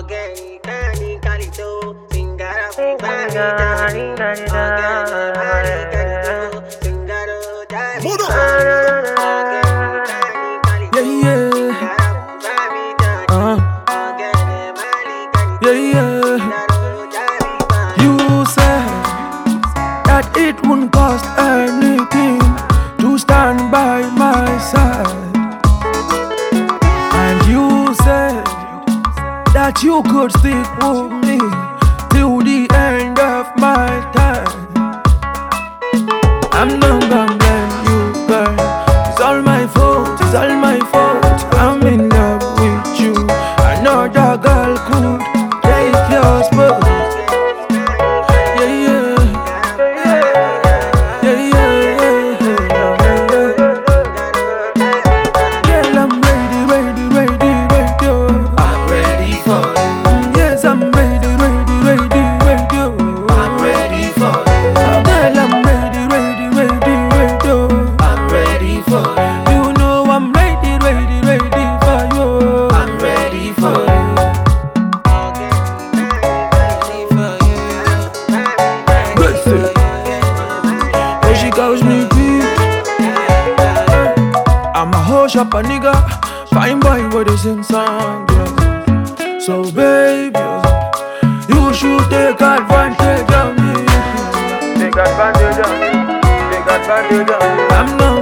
Organicalito, Singara, Singaro, You said that it wouldn't cost anything to stand by my side, and you said that you could stick with me till the end of my time. I'm not gonna blame you, girl. It's all my fault, it's all my fault. I'm in love with you. Another girl could take your spot. She calls me big. I'm a hush up a nigga, fine boy with a sing song, yeah. So baby, you should take advantage of me. Take advantage of me. Take advantage of me. I'm not